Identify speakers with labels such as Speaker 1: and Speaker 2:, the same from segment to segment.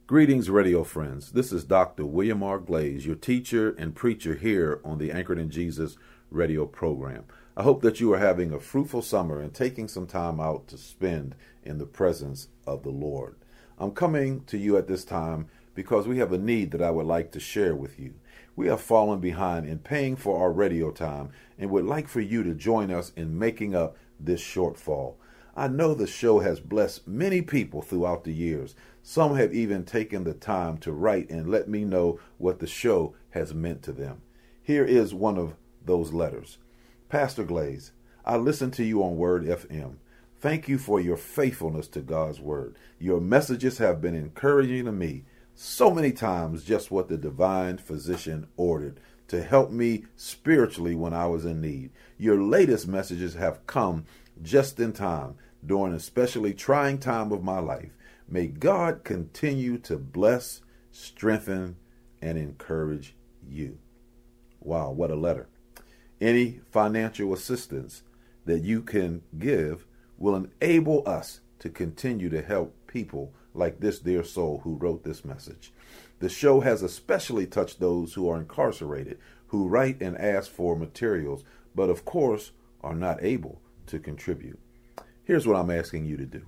Speaker 1: Greetings, radio friends. This is Dr. William R. Glaze, your teacher and preacher here on the Anchored in Jesus radio program. I hope that you are having a fruitful summer and taking some time out to spend in the presence of the Lord. I'm coming to you at this time because we have a need that I would like to share with you. We have fallen behind in paying for our radio time and would like for you to join us in making up this shortfall. I know the show has blessed many people throughout the years. Some have even taken the time to write and let me know what the show has meant to them. Here is one of those letters. Pastor Glaze, I listen to you on Word FM. Thank you for your faithfulness to God's Word. Your messages have been encouraging to me so many times, just what the divine physician ordered to help me spiritually when I was in need. Your latest messages have come just in time during an especially trying time of my life. May God continue to bless, strengthen, and encourage you. Wow, what a letter. Any financial assistance that you can give will enable us to continue to help people like this dear soul who wrote this message. The show has especially touched those who are incarcerated, who write and ask for materials, but of course are not able to contribute. Here's what I'm asking you to do.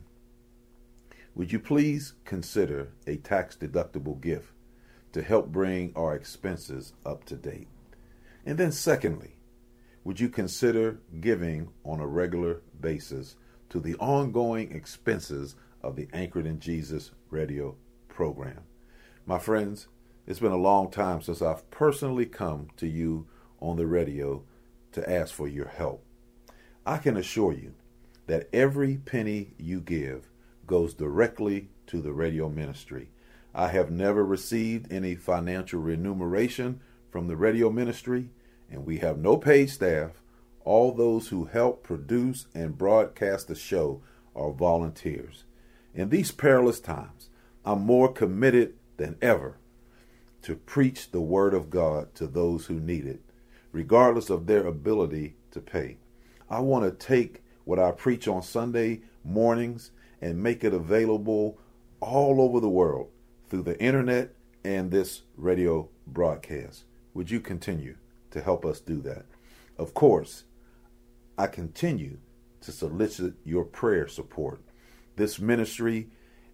Speaker 1: Would you please consider a tax-deductible gift to help bring our expenses up to date? And then secondly, would you consider giving on a regular basis to the ongoing expenses of the Anchored in Jesus radio program? My friends, it's been a long time since I've personally come to you on the radio to ask for your help. I can assure you that every penny you give goes directly to the radio ministry. I have never received any financial remuneration from the radio ministry, and we have no paid staff. All those who help produce and broadcast the show are volunteers. In these perilous times, I'm more committed than ever to preach the word of God to those who need it, regardless of their ability to pay. I want to take what I preach on Sunday mornings and make it available all over the world through the internet and this radio broadcast. Would you continue to help us do that? Of course, I continue to solicit your prayer support. This ministry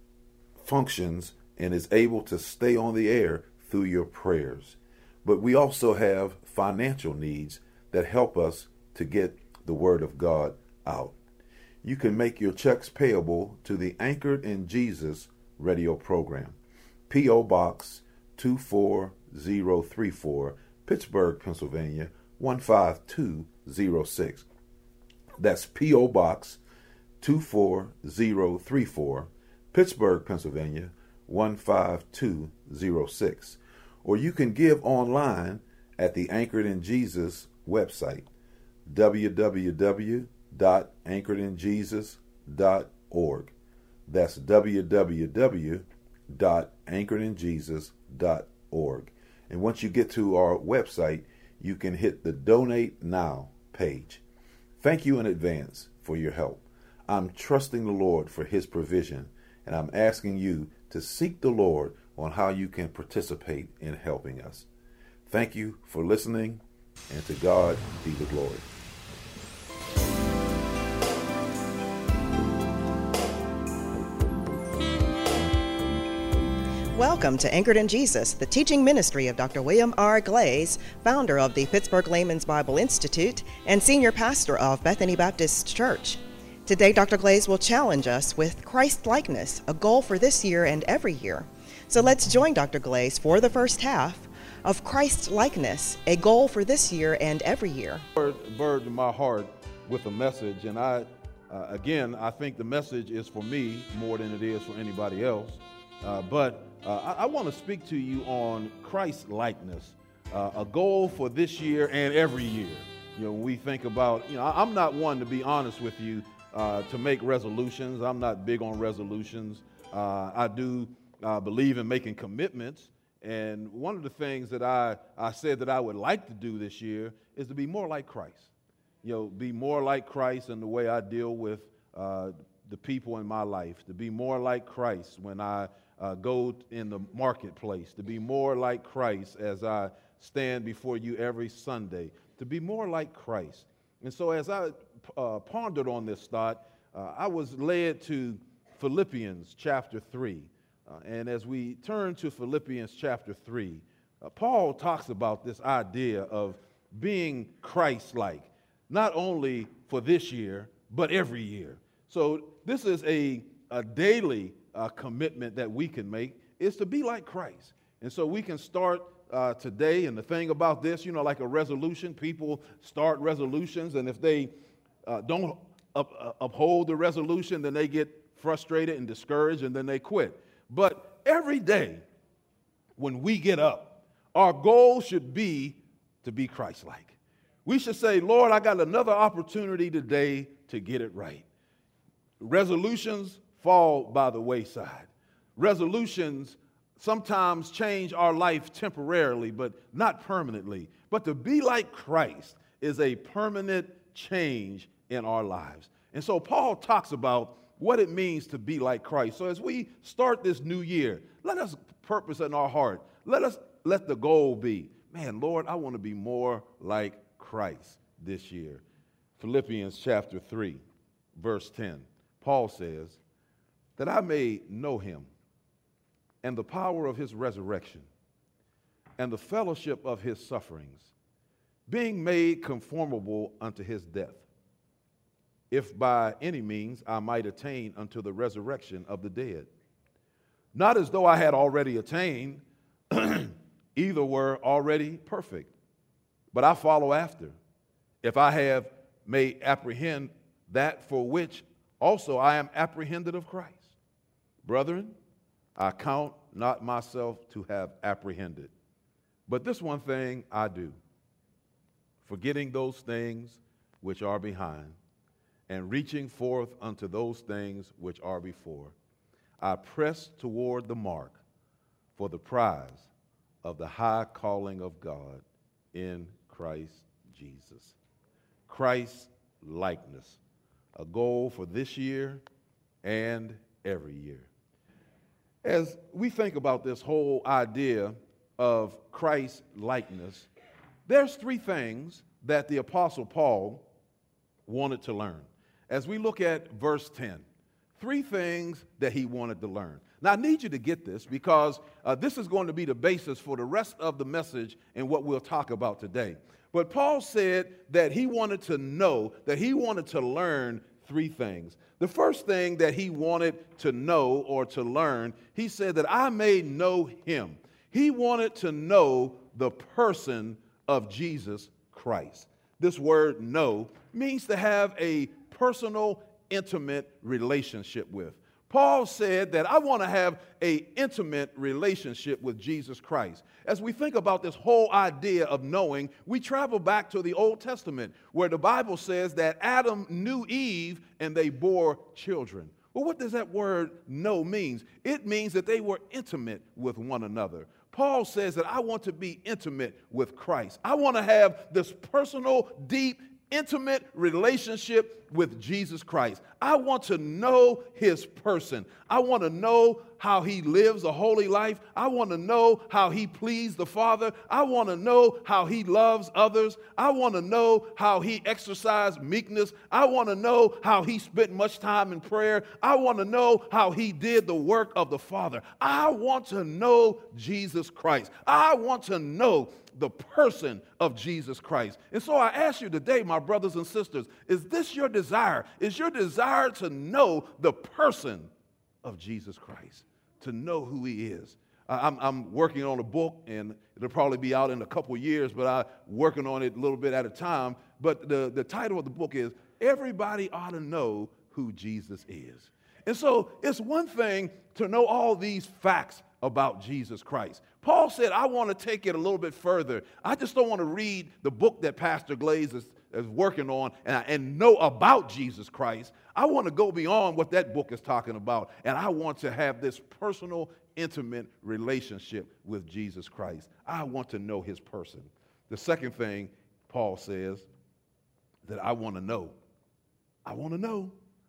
Speaker 1: functions and is able to stay on the air through your prayers. But we also have financial needs that help us to get the word of God out. You can make your checks payable to the Anchored in Jesus radio program. P.O. Box 24034, Pittsburgh, Pennsylvania 15206. That's P.O. Box 24034, Pittsburgh, Pennsylvania 15206. Or you can give online at the Anchored in Jesus website, www.anchoredinjesus.org. That's www.anchoredinjesus.org. And once you get to our website, you can hit the Donate Now page. Thank you in advance for your help. I'm trusting the Lord for his provision, and I'm asking you to seek the Lord on how you can participate in helping us. Thank you for listening, and to God be the glory.
Speaker 2: Welcome to Anchored in Jesus, the teaching ministry of Dr. William R. Glaze, founder of the Pittsburgh Layman's Bible Institute and senior pastor of Bethany Baptist Church. Today, Dr. Glaze will challenge us with Christ-likeness, a goal for this year and every year. So let's join Dr. Glaze for the first half of Christ-likeness, a goal for this year and every year.
Speaker 1: Burdened my heart with a message, and I think the message is for me more than it is for anybody else. But I want to speak to you on Christ-likeness, a goal for this year and every year. You know, when we think about, I'm not one, to be honest with you, to make resolutions. I'm not big on resolutions. I do believe in making commitments. And one of the things that I said that I would like to do this year is to be more like Christ. Be more like Christ in the way I deal with the people in my life, to be more like Christ when I go in the marketplace, to be more like Christ as I stand before you every Sunday, to be more like Christ. And so as I pondered on this thought, I was led to Philippians chapter 3. And as we turn to Philippians chapter 3, Paul talks about this idea of being Christ-like, not only for this year, but every year. So this is a daily commitment that we can make, is to be like Christ. And so we can start today, and the thing about this, like a resolution, people start resolutions, and if they don't uphold the resolution, then they get frustrated and discouraged, and then they quit. But every day when we get up, our goal should be to be Christ-like. We should say, Lord, I got another opportunity today to get it right. Resolutions fall by the wayside. Resolutions sometimes change our life temporarily, but not permanently. But to be like Christ is a permanent change in our lives. And so Paul talks about what it means to be like Christ. So as we start this new year, let us purpose in our heart. Let the goal be, man, Lord, I want to be more like Christ this year. Philippians chapter 3, verse 10, Paul says, that I may know him and the power of his resurrection and the fellowship of his sufferings, being made conformable unto his death, if by any means I might attain unto the resurrection of the dead. Not as though I had already attained, either were already perfect, but I follow after, if I may apprehend that for which also I am apprehended of Christ. Brethren, I count not myself to have apprehended, but this one thing I do, forgetting those things which are behind, and reaching forth unto those things which are before, I press toward the mark for the prize of the high calling of God in Christ Jesus. Christ likeness, a goal for this year and every year. As we think about this whole idea of Christ likeness, there's three things that the Apostle Paul wanted to learn. As we look at verse 10, three things that he wanted to learn. Now, I need you to get this because this is going to be the basis for the rest of the message and what we'll talk about today. But Paul said that he wanted to know, that he wanted to learn three things. The first thing that he wanted to know or to learn, he said that I may know him. He wanted to know the person of Jesus Christ. This word know means to have a personal, intimate relationship with. Paul said that I want to have an intimate relationship with Jesus Christ. As we think about this whole idea of knowing, we travel back to the Old Testament where the Bible says that Adam knew Eve and they bore children. Well, what does that word know mean? It means that they were intimate with one another. Paul says that I want to be intimate with Christ. I want to have this personal, deep, intimate relationship with Jesus Christ. I want to know his person. I want to know how he lives a holy life. I want to know how he pleased the Father. I want to know how he loves others. I want to know how he exercised meekness. I want to know how he spent much time in prayer. I want to know how he did the work of the Father. I want to know Jesus Christ. I want to know the person of Jesus Christ. And so I ask you today, my brothers and sisters, is this your desire? Is your desire to know the person of Jesus Christ, to know who he is? I'm working on a book, and it'll probably be out in a couple years, but I'm working on it a little bit at a time. But the title of the book is, Everybody Ought to Know Who Jesus Is. And so it's one thing to know all these facts about Jesus Christ. Paul said, I want to take it a little bit further. I just don't want to read the book that Pastor Glaze is working on and know about Jesus Christ. I want to go beyond what that book is talking about, and I want to have this personal, intimate relationship with Jesus Christ. I want to know his person. The second thing Paul says that I want to know. I want to know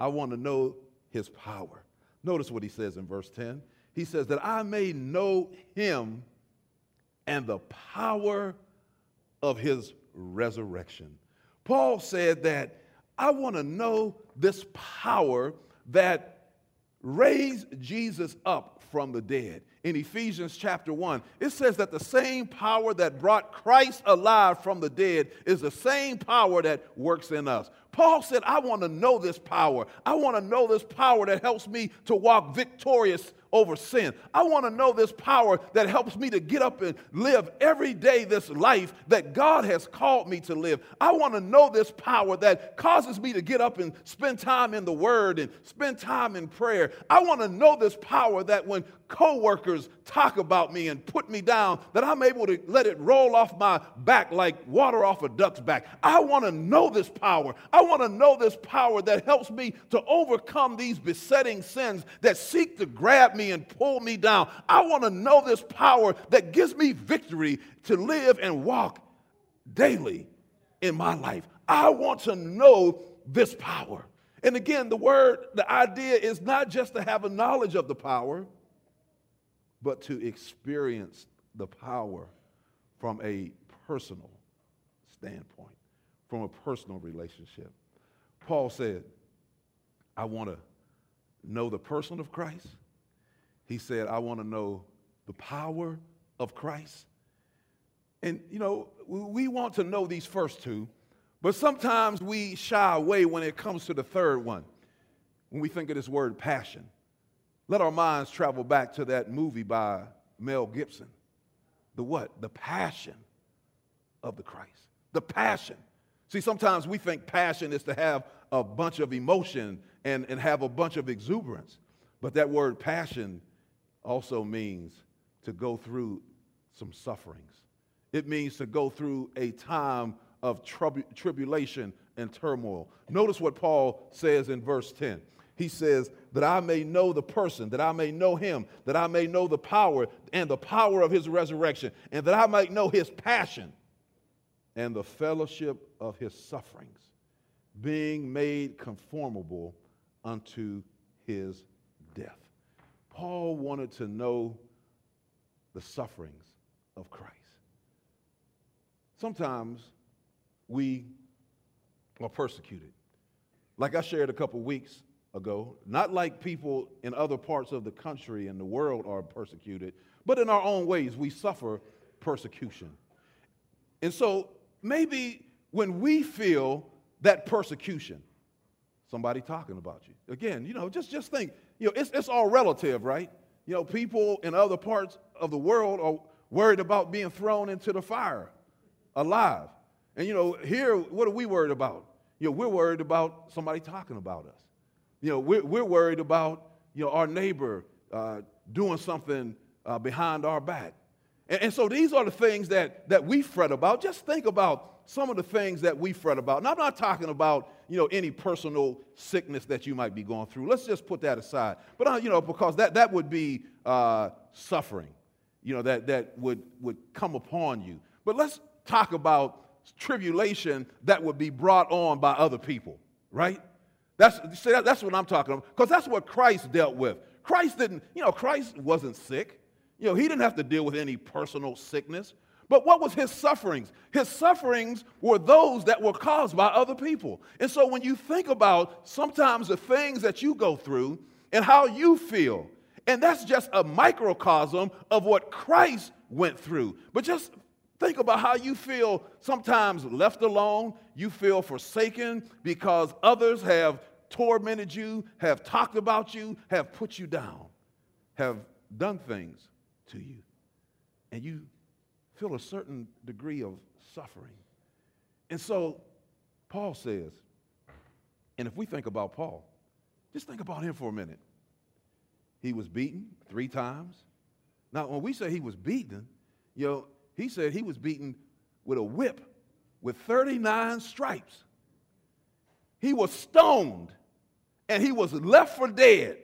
Speaker 1: I want to know his power. Notice what he says in verse 10. He says that I may know him and the power of his resurrection. Paul said that I want to know this power that raised Jesus up from the dead. In Ephesians chapter 1, it says that the same power that brought Christ alive from the dead is the same power that works in us. Paul said, I want to know this power. I want to know this power that helps me to walk victorious over sin. I want to know this power that helps me to get up and live every day this life that God has called me to live. I want to know this power that causes me to get up and spend time in the Word and spend time in prayer. I want to know this power that when coworkers talk about me and put me down, that I'm able to let it roll off my back like water off a duck's back. I want to know this power. I want to know this power that helps me to overcome these besetting sins that seek to grab me and pull me down. I want to know this power that gives me victory to live and walk daily in my life. I want to know this power. And again, the idea is not just to have a knowledge of the power, but to experience the power from a personal standpoint, from a personal relationship. Paul said, I want to know the person of Christ. He said, I want to know the power of Christ. And, we want to know these first two, but sometimes we shy away when it comes to the third one, when we think of this word passion. Let our minds travel back to that movie by Mel Gibson. The what? The passion of the Christ. The passion. See, sometimes we think passion is to have a bunch of emotion and have a bunch of exuberance. But that word passion also means to go through some sufferings. It means to go through a time of tribulation and turmoil. Notice what Paul says in verse 10. He says, that I may know the person, that I may know him, that I may know the power and the power of his resurrection, and that I might know his passion and the fellowship of his sufferings, being made conformable unto his death. Paul wanted to know the sufferings of Christ. Sometimes we are persecuted. Like I shared a couple weeks ago, not like people in other parts of the country and the world are persecuted, but in our own ways we suffer persecution. And so maybe when we feel that persecution, somebody talking about you, again, just think, it's all relative, right? People in other parts of the world are worried about being thrown into the fire alive. And here, what are we worried about? We're worried about somebody talking about us. We're worried about, our neighbor doing something behind our back. And so these are the things that we fret about. Just think about some of the things that we fret about. And I'm not talking about, any personal sickness that you might be going through. Let's just put that aside. But, because that would be suffering, that would come upon you. But let's talk about tribulation that would be brought on by other people, right? That's what I'm talking about, because that's what Christ dealt with. Christ wasn't sick. He didn't have to deal with any personal sickness. But what was his sufferings? His sufferings were those that were caused by other people. And so when you think about sometimes the things that you go through and how you feel, and that's just a microcosm of what Christ went through. But just think about how you feel sometimes left alone. You feel forsaken because others have tormented you, have talked about you, have put you down, have done things to you. And you feel a certain degree of suffering. And so Paul says, and if we think about Paul, just think about him for a minute. He was beaten 3 times. Now, when we say he was beaten, he said he was beaten with a whip with 39 stripes. He was stoned, and he was left for dead.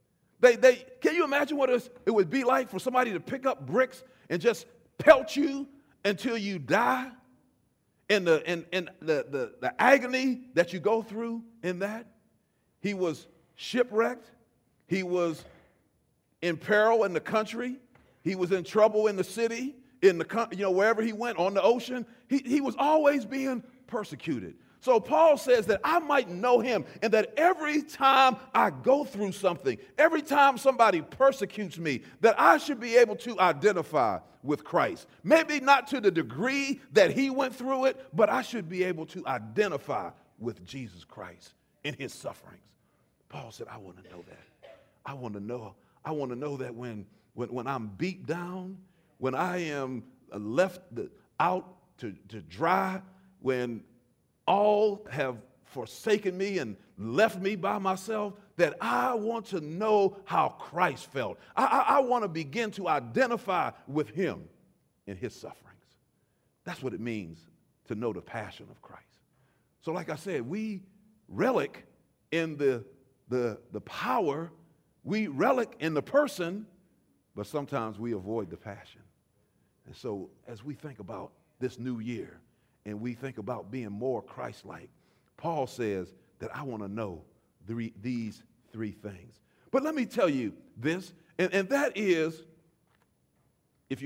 Speaker 1: Can you imagine what it would be like for somebody to pick up bricks and just pelt you until you die? And the agony that you go through in that? He was shipwrecked. He was in peril in the country. He was in trouble in the city, wherever he went, on the ocean. He was always being persecuted. So Paul says that I might know him, and that every time I go through something, every time somebody persecutes me, that I should be able to identify with Christ. Maybe not to the degree that he went through it, but I should be able to identify with Jesus Christ in his sufferings. Paul said, I want to know that. I want to know that when I'm beat down, when I am left out to dry, when all have forsaken me and left me by myself, that I want to know how Christ felt. I want to begin to identify with him in his sufferings. That's what it means to know the passion of Christ. So like I said, we relic in the power, we relic in the person, but sometimes we avoid the passion. And so as we think about this new year, and we think about being more Christ-like, Paul says that I want to know these three things. But let me tell you this, and that is, it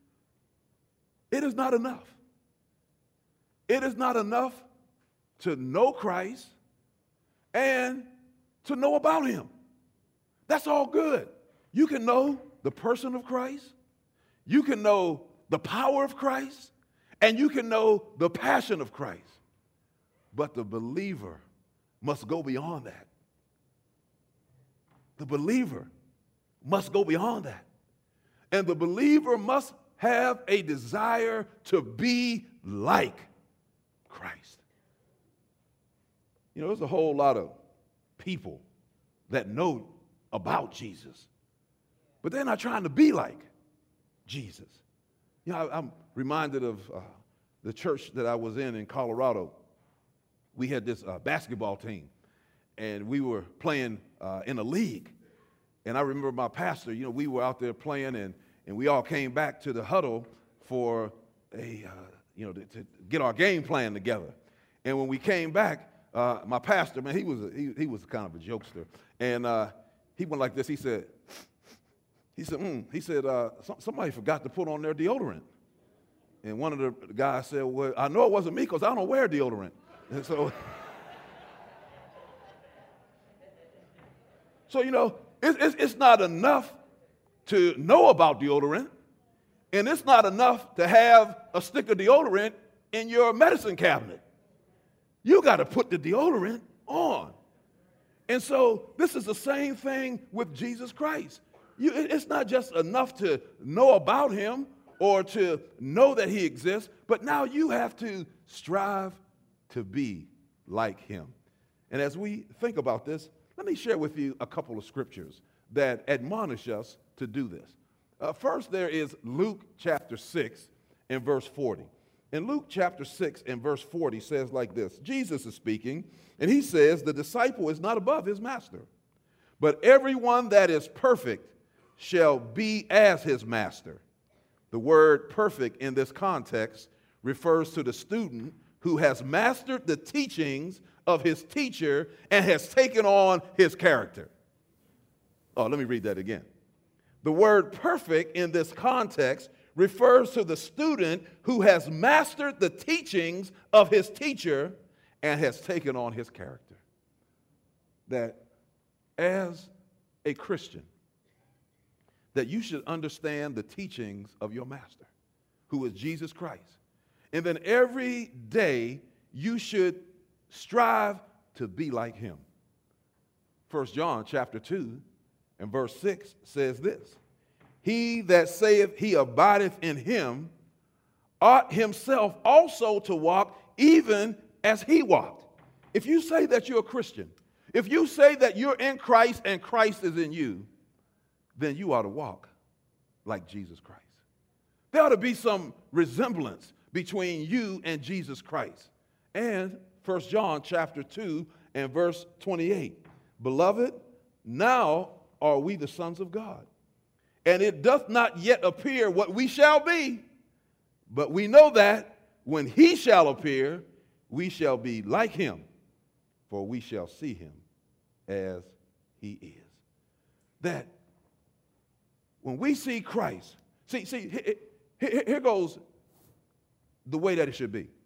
Speaker 1: is not enough. It is not enough to know Christ and to know about him. That's all good. You can know the person of Christ. You can know the power of Christ. And you can know the passion of Christ. But the believer must go beyond that. The believer must go beyond that. And the believer must have a desire to be like Christ. You know, there's a whole lot of people that know about Jesus, but they're not trying to be like Jesus. You know, I'm reminded of the church that I was in Colorado. We had this basketball team, and we were playing in a league. And I remember my pastor, you know, we were out there playing, and we all came back to the huddle for to get our game plan together. And when we came back, my pastor, man, he was kind of a jokester, and he went like this. He said, somebody forgot to put on their deodorant. And one of the guys said, well, I know it wasn't me because I don't wear deodorant. And so you know, it's not enough to know about deodorant, and it's not enough to have a stick of deodorant in your medicine cabinet. You got to put the deodorant on. And so this is the same thing with Jesus Christ. It's not just enough to know about him or to know that he exists, but now you have to strive to be like him. And as we think about this, let me share with you a couple of scriptures that admonish us to do this. First, there is Luke chapter 6 and verse 40. In Luke chapter 6 and verse 40 says like this: Jesus is speaking, and he says, the disciple is not above his master, but everyone that is perfect shall be as his master. The word perfect in this context refers to the student who has mastered the teachings of his teacher and has taken on his character. Oh, let me read that again. The word perfect in this context refers to the student who has mastered the teachings of his teacher and has taken on his character. That as a Christian, that you should understand the teachings of your master, who is Jesus Christ. And then every day you should strive to be like him. 1 John chapter 2 and verse 6 says this: he that saith he abideth in him ought himself also to walk even as he walked. If you say that you're a Christian, if you say that you're in Christ and Christ is in you, then you ought to walk like Jesus Christ. There ought to be some resemblance between you and Jesus Christ. And 1 John chapter 2 and verse 28. Beloved, now are we the sons of God, and it doth not yet appear what we shall be, but we know that when he shall appear, we shall be like him, for we shall see him
Speaker 3: as he is. That when we see Christ, here goes the way that it should be.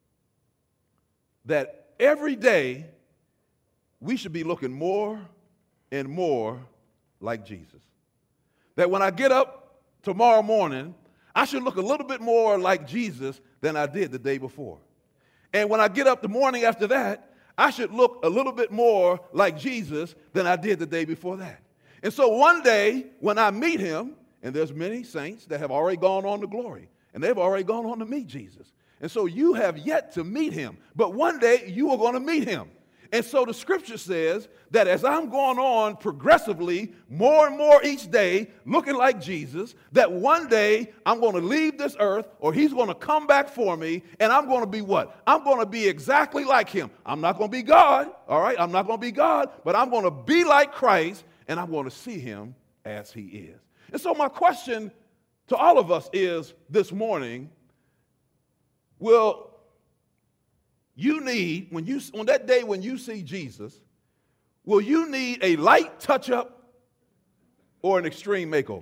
Speaker 3: That every day we should be looking more and more like Jesus. That when I get up tomorrow morning, I should look a little bit more like Jesus than I did the day before. And when I get up the morning after that, I should look a little bit more like Jesus than I did the day before that. And so one day when I meet him, and there's many saints that have already gone on to glory, and they've already gone on to meet Jesus. And so you have yet to meet him, but one day you are going to meet him. And so the scripture says that as I'm going on progressively, more and more each day, looking like Jesus, that one day I'm going to leave this earth, or he's going to come back for me, and I'm going to be what? I'm going to be exactly like him. I'm not going to be God, all right? I'm not going to be God, but I'm going to be like Christ, and I'm going to see him as he is. And so my question to all of us is this morning, will you need, on that day when you see Jesus, will you need a light touch-up or an extreme makeover?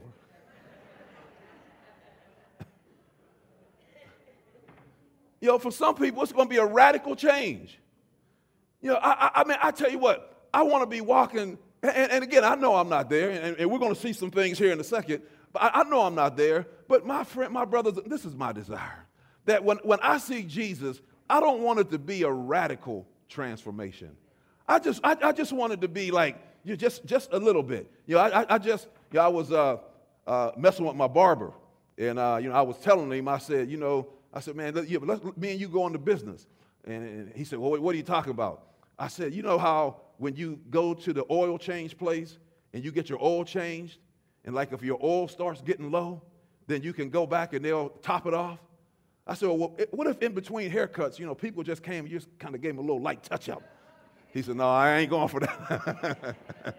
Speaker 3: For some people, it's going to be a radical change. I mean, I tell you what, I want to be walking, and again, I know I'm not there, and we're going to see some things here in a second, but I know I'm not there, but my friend, my brothers, this is my desire, that when I see Jesus, I don't want it to be a radical transformation. I just want it to be like just a little bit. I was messing with my barber, and I was telling him, I said, man, let me and you go into business. And he said, well, what are you talking about? I said, you know how when you go to the oil change place and you get your oil changed, and like if your oil starts getting low, then you can go back and they'll top it off. I said, well, what if in between haircuts, people just came and you just kind of gave them a little light touch-up? He said, no, I ain't going for that.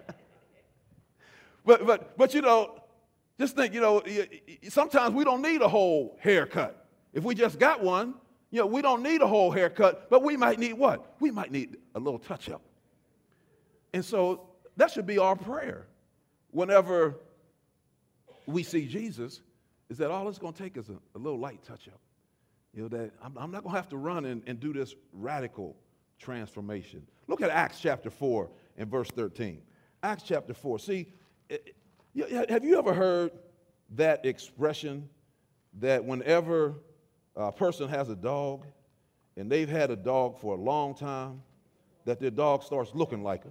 Speaker 3: but just think, sometimes we don't need a whole haircut. If we just got one, we don't need a whole haircut, but we might need what? We might need a little touch-up. And so that should be our prayer whenever we see Jesus, is that all it's going to take is a little light touch-up. That I'm not going to have to run and do this radical transformation. Look at Acts chapter 4 and verse 13. Acts chapter 4. See, have you ever heard that expression that whenever a person has a dog and they've had a dog for a long time, that their dog starts looking like them?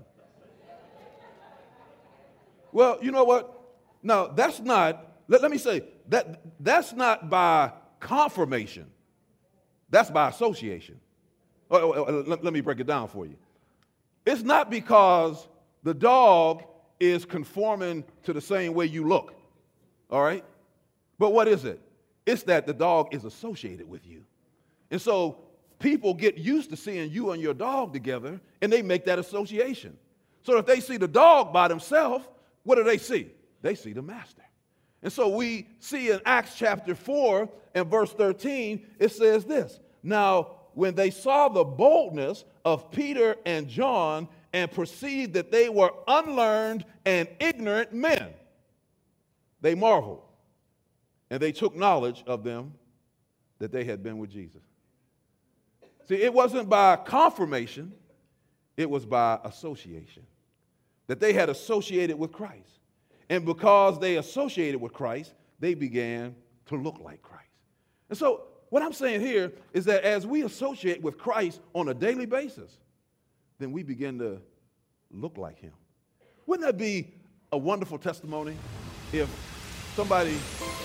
Speaker 3: Well, you know what? Now, that's not, let me say, that's not by confirmation. That's by association. Let me break it down for you. It's not because the dog is conforming to the same way you look, all right? But what is it? It's that the dog is associated with you. And so people get used to seeing you and your dog together, and they make that association. So if they see the dog by themselves, what do they see? They see the master. And so we see in Acts chapter 4 and verse 13, it says this. Now, when they saw the boldness of Peter and John and perceived that they were unlearned and ignorant men, they marveled, and they took knowledge of them that they had been with Jesus. See, it wasn't by confirmation, it was by association, that they had associated with Christ. And because they associated with Christ, they began to look like Christ. And so what I'm saying here is that as we associate with Christ on a daily basis, then we begin to look like him. Wouldn't that be a wonderful testimony if somebody...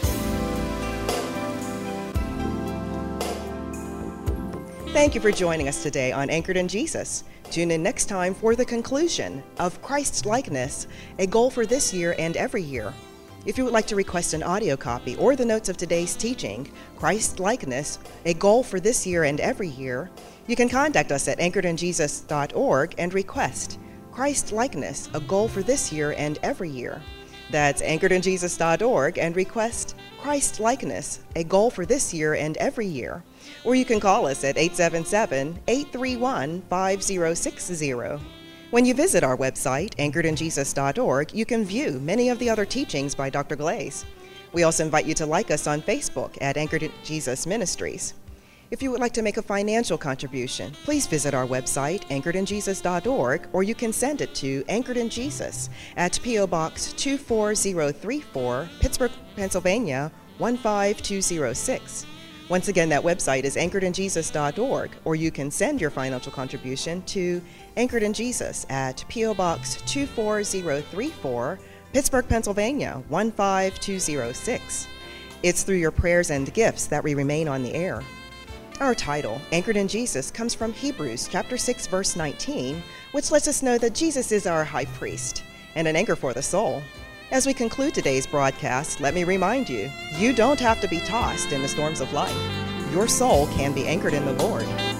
Speaker 2: Thank you for joining us today on Anchored in Jesus. Tune in next time for the conclusion of Christ's likeness, a goal for this year and every year. If you would like to request an audio copy or the notes of today's teaching, Christ likeness, a goal for this year and every year, you can contact us at anchoredinjesus.org and request Christ likeness, a goal for this year and every year. That's anchoredinjesus.org and request Christ likeness, a goal for this year and every year. Or you can call us at 877-831-5060. When you visit our website, anchoredinjesus.org, you can view many of the other teachings by Dr. Glaze. We also invite you to like us on Facebook at Anchored in Jesus Ministries. If you would like to make a financial contribution, please visit our website, anchoredinjesus.org, or you can send it to Anchored in Jesus at P.O. Box 24034, Pittsburgh, Pennsylvania 15206. Once again, that website is anchoredinjesus.org, or you can send your financial contribution to Anchored in Jesus at P.O. Box 24034, Pittsburgh, Pennsylvania 15206. It's through your prayers and gifts that we remain on the air. Our title, Anchored in Jesus, comes from Hebrews chapter 6, verse 19, which lets us know that Jesus is our high priest and an anchor for the soul. As we conclude today's broadcast, let me remind you, you don't have to be tossed in the storms of life. Your soul can be anchored in the Lord.